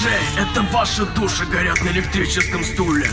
Джей, это ваши души горят на электрическом стуле.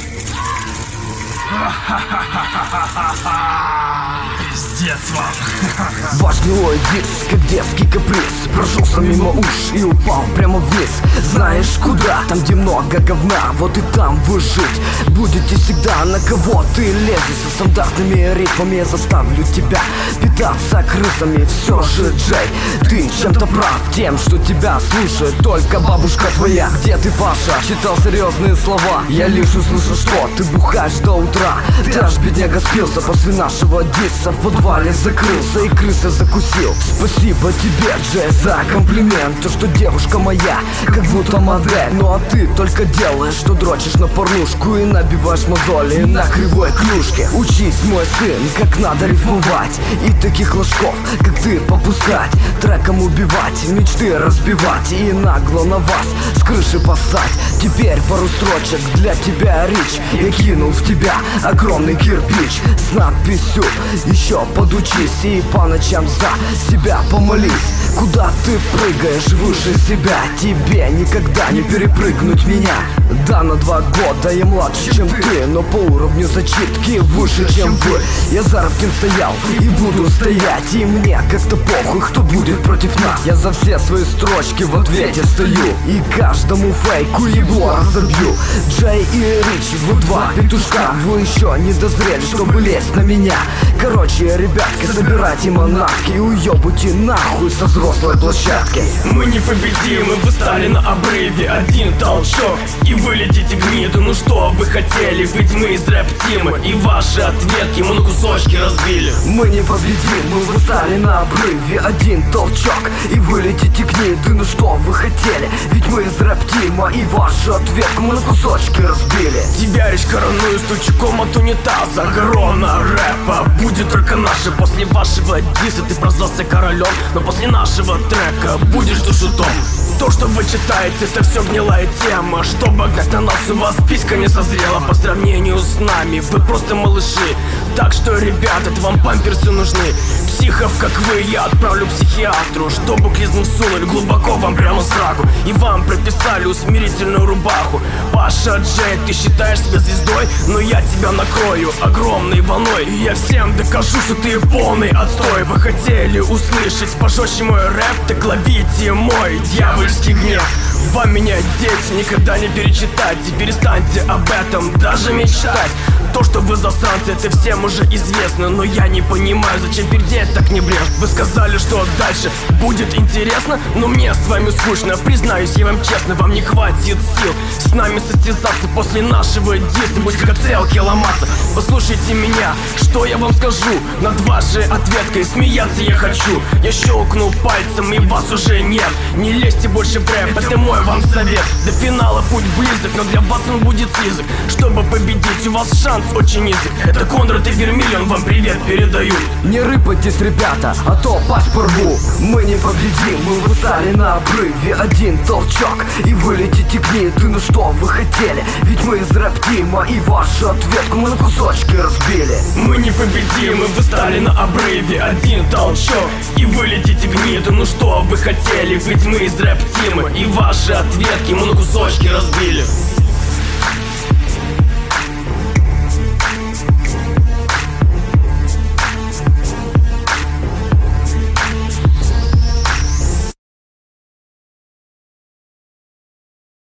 Пиздец вам. Ваш герой диск, как детский каприз, прошелся мимо уш и упал прямо вниз. Знаешь куда? Там, где много говна, вот и там вы жить будете всегда. На кого ты лезешь со стандартными ритмами? Я заставлю тебя питаться крысами. Все же, Джей, ты чем-то прав тем, что тебя слушает только бабушка твоя. Где ты, Паша? Читал серьезные слова. Я лишь услышал, что ты бухаешь до утра. Ты аж бедняга спился после нашего дисса. В подвале закрылся и крыса закусил. Спасибо тебе, Джей, за комплимент. То, что девушка моя, как будто модель. Ну а ты только делаешь, что дрочишь на порнушку и набиваешь мозоли на кривой клюшке. Учись, мой сын, как надо рифмовать и таких ложков, как ты, попускать. Треком убивать, мечты разбивать и нагло на вас с крыши посать. Теперь пару строчек для тебя, Рич. Я кинул в тебя огромный кирпич с надписью «Еще подучись и по ночам за себя помолись». Куда ты прыгаешь выше себя? Тебе никогда не перепрыгнуть меня. Да, на 2 года я младше, чем ты, но по уровню зачитки выше, чем вы. Я за Рабкин стоял и буду стоять, и мне как-то похуй, кто будет против нас. Я за все свои строчки в ответе стою и каждому фейку ебло разобью. Джей и Рич, вы 2 петушка, вы еще не дозрели, чтобы лезть на меня. Короче, ребятки, собирайте манатки и уебайте нахуй со взрослой площадки. Мы непобедимы, вы стали на обрыве. Один толчок и вы летите гниду. Ну что вы хотели, ведь мы из рэп-тима, и ваши ответки мы на кусочки разбили. Мы непобедимы, вы стали на обрыве. Один толчок и вы летите гниду. Ну что вы хотели, ведь мы из рэп-тима, и вашу ответку мы на кусочки разбили. Тебя Рич короную стучком от унитаза. Корона рэпа будет только наша. После вашего диса ты прозвался королем, но после нашего трека будешь душутом. То, что вы читаете, это все гнилая тема. Чтобы гнать на нас, у вас писька не созрела. По сравнению с нами, вы просто малыши. Так что, ребята, это вам памперсы нужны. Психов, как вы, я отправлю к психиатру, чтобы клизму всунули глубоко вам прямо в сраку. И вам прописали усмирительную рубаху. Паша, Джей, ты считаешь себя звездой, но я тебя накрою огромной волной. И я всем докажу, что ты полный отстой. Вы хотели услышать пожестче мой рэп, так ловите мой дьявольский гнев. Вам меня, дети, никогда не перечитать, и перестаньте об этом даже мечтать. То, что вы засранцы, это всем уже известно, но я не понимаю, зачем пердеть так небрежно. Вы сказали, что дальше будет интересно, но мне с вами скучно. Признаюсь, я вам честно, вам не хватит сил с нами состязаться. После нашего диса будете как целки ломаться. Послушайте меня, что я вам скажу над вашей ответкой. Смеяться я хочу. Я щелкну пальцем, и вас уже нет. Не лезьте больше в рэп, это мой вам совет. До финала путь близок, но для вас он будет слизок. Чтобы победить, у вас шанс очень низок. Это Конрад и Вермиллион вам привет передают. Не рыпайтесь, ребята, а то пасть порву. Мы непобедимы, вы стали на обрыве. Один толчок и вы летите гниду. Ну что вы хотели, ведь мы из рэп-тима, и вашу ответку мы на кусочки разбили. Мы непобедимы, вы стали на обрыве. Один толчок и вы летите гниду. Ну что вы хотели, ведь мы из рэп-тима, и ваши ответки мы на кусочки разбили.